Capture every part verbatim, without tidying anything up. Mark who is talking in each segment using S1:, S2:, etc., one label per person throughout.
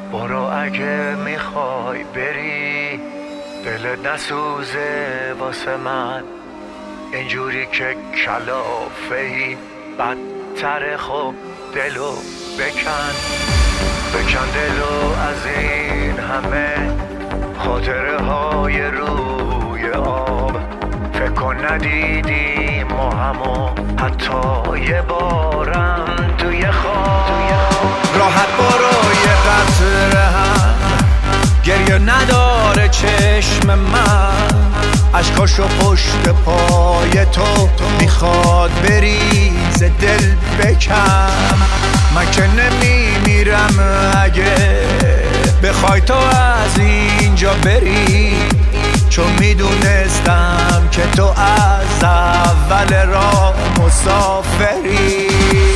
S1: برو اگه میخوای بری، دلت نسوزه واسه من اینجوری که کلافه‌ای، بدتر خب دلو بکن بکن دلو از این همه خاطره های روی آب. فکر کن ندیدیم ما همو حتی یه بارم توی خواب. راحت برو یه قطره هم گریه نداره چشم من، عشقاشو پشت پای تو میخواد بریز دل بکن. من که نمیمیرم اگه بخوای تو از اینجا بری، چون میدونستم که تو از اول راه مسافری.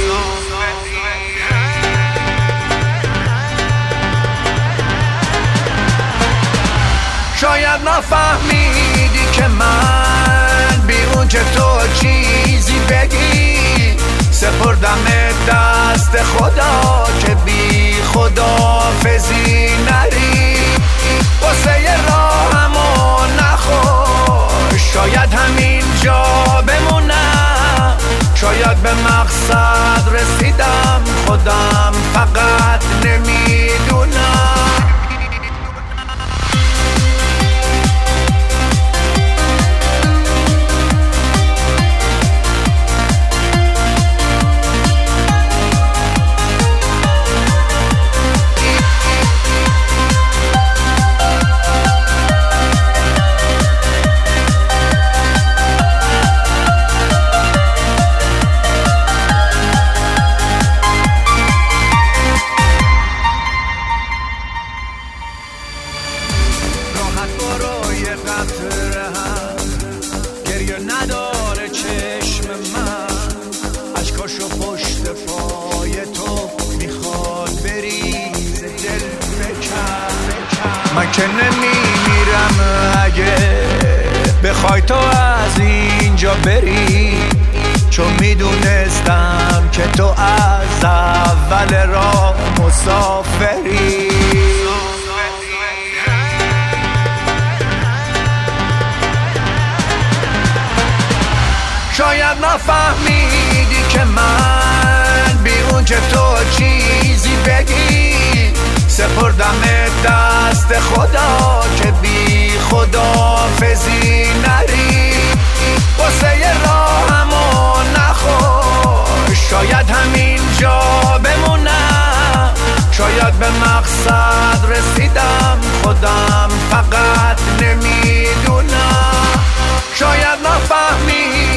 S1: شاید نفهمیدی که من بی اون که تو چیزی بگی، سپردم دست خدا که بی خداحافظی نری. واسه یه راهمو نخور، شاید همینجا بمونم، شاید به مقصد رسیدم خودم فقط نمیدونم. قطره هم گریه نداره چشم من، عشقاشو پشت پای تو میخواد بریز دل بکن. من که نمیمیرم اگه بخوای تو از اینجا بری، چون میدونستم که تو از اول راه مسافری. شاید نفهمیدی که من بی اون که تو چیزی بگی، سپردم دست خدا که بی خداحافظی نری. واسه یه راهمو نخور، شاید همینجا بمونم، شاید به مقصد رسیدم خودم فقط نمیدونم. شاید نفهمی